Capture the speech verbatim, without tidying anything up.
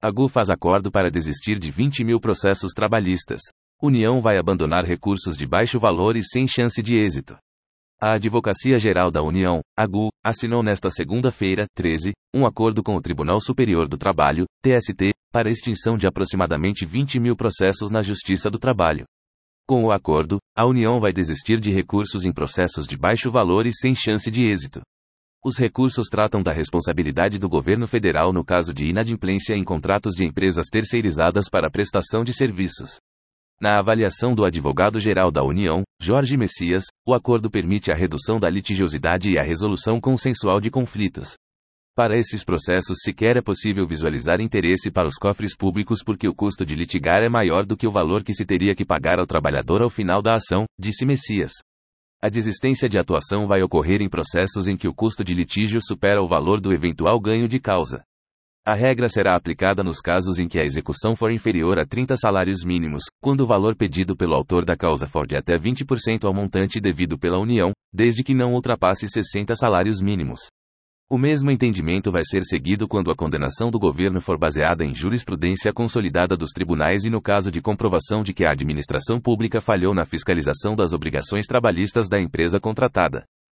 A G U faz acordo para desistir de vinte mil processos trabalhistas. União vai abandonar recursos de baixo valor e sem chance de êxito. A Advocacia Geral da União, A G U, assinou nesta segunda-feira, treze, um acordo com o Tribunal Superior do Trabalho, T S T, para a extinção de aproximadamente vinte mil processos na Justiça do Trabalho. Com o acordo, a União vai desistir de recursos em processos de baixo valor e sem chance de êxito. Os recursos tratam da responsabilidade do governo federal no caso de inadimplência em contratos de empresas terceirizadas para prestação de serviços. Na avaliação do advogado-geral da União, Jorge Messias, o acordo permite a redução da litigiosidade e a resolução consensual de conflitos. Para esses processos sequer é possível visualizar interesse para os cofres públicos porque o custo de litigar é maior do que o valor que se teria que pagar ao trabalhador ao final da ação, disse Messias. A desistência de atuação vai ocorrer em processos em que o custo de litígio supera o valor do eventual ganho de causa. A regra será aplicada nos casos em que a execução for inferior a trinta salários mínimos, quando o valor pedido pelo autor da causa for de até vinte por cento ao montante devido pela União, desde que não ultrapasse sessenta salários mínimos. O mesmo entendimento vai ser seguido quando a condenação do governo for baseada em jurisprudência consolidada dos tribunais e no caso de comprovação de que a administração pública falhou na fiscalização das obrigações trabalhistas da empresa contratada.